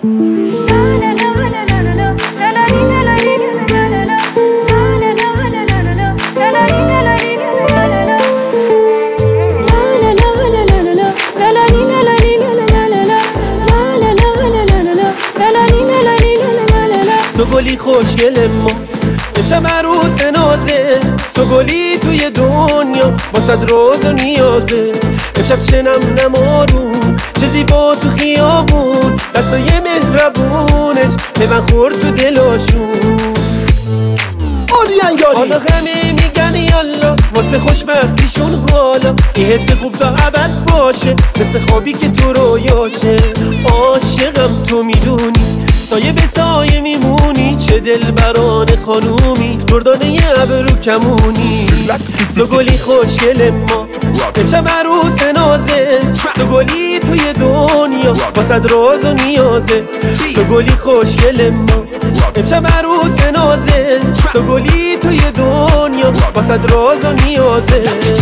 تو گلی خوشگل ما امشب عروس نازه، تو گلی توی دنیا با صد راز و نیازه. امشب چه نم نمارون، چه زیبا تو خیابون، دستای مهربونش به من خورد تو دلاشون. حالا همه میگن یالا واسه خوشبختیشون، حالا این حس خوب تا ابد باشه، مثل خوابی که تو رویاشه. عاشقم تو میدونی، سایه به سایه میمونی، چه دلبران خانومی، دردانه ابرو کمونی. سوگلی خوشگل ما امشب عروس نازه، سوگلی توی دنیا با صد راز و نیازه. سوگلی خوشگل ما امشب عروس نازه، سوگلی توی دنیا با صد راز و نیازه.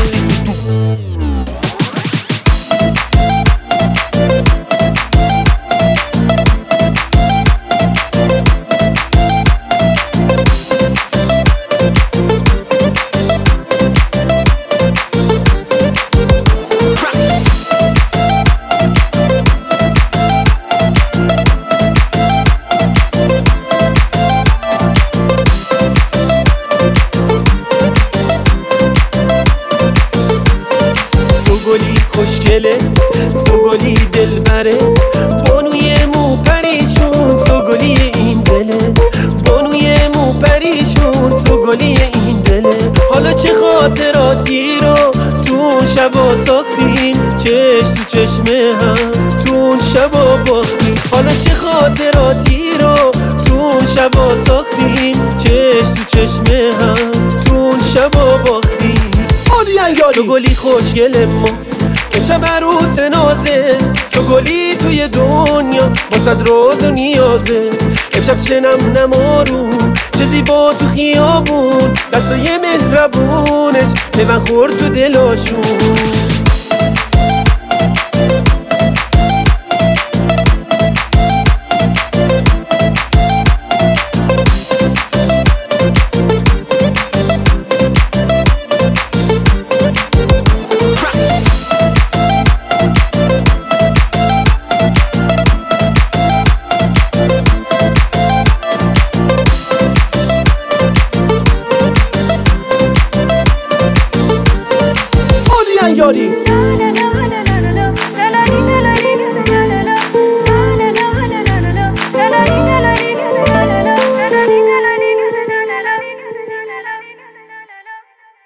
سوگلی خوشگله، سوگلی دلبره، بانوی مو پریشون، سوگلی این دله، بانوی مو پریشون، سوگلی این دله. حالا چه خاطراتی رو تو شبا ساختیم، چشم تو چشم هم تو شبا باختیم. حالا چه خاطراتی رو تو شبا ساختیم، چشم تو چشم هم تو شبا باختیم. سوگلی خوشگل ما امشب عروس نازه، سوگلی توی دنیا با صد راز و نیازه. امشب چه نم نمارون، چه زیبا تو خیابون، دستای مهربونش به من خورد تو دلاشون.